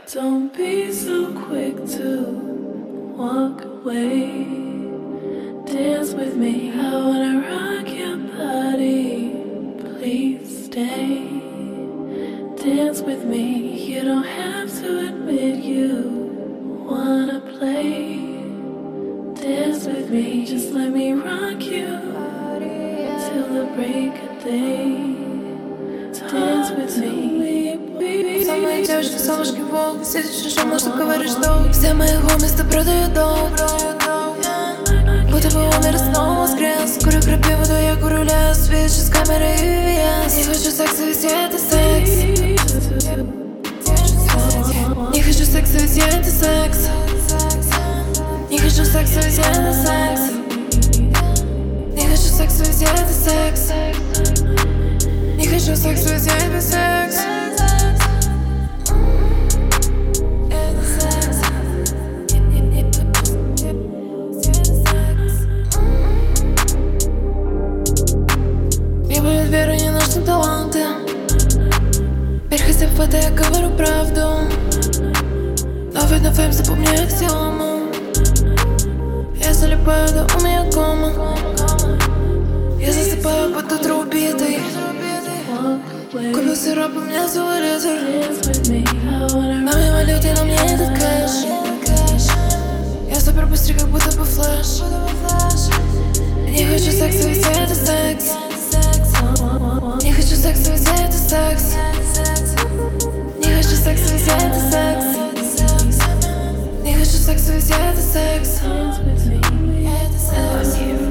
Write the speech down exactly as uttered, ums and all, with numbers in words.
Don't be so quick to walk away. Dance with me, I wanna rock your body. Please stay. Dance with me, you don't have to admit you wanna play. Dance with me, just let me rock you till the break of day. Dance with me. Все мои девушки, солнышки, волк. Сидишь и шумно, что говоришь, что все мои хомис, ты продают дом. Будто бы умер и снова воскрес. Курю крапиву, да я курю лес. Видишь из камеры и вес. Не хочу секса, ведь это секс. Не хочу секса, ведь это секс. Не хочу секса, ведь это секс. Не хочу секса, ведь это секс. Не хочу секса, ведь это секс. Требует веры, не нужны таланты. Верь хотя бы в это, я говорю правду. Но видно фейм, запомни аксиому. Я залипаю, да у меня кома. Я засыпаю под утро убитой. Купил сироп, у меня целый литр. На моей валюте, на мне этот кэш. Я супер быстрый, как будто бы флэш. Не хочу секса, ведь это секс. Не хочу секса, ведь это секс. Не хочу секса, ведь это секс. Не хочу секса, ведь это секс. Это секс.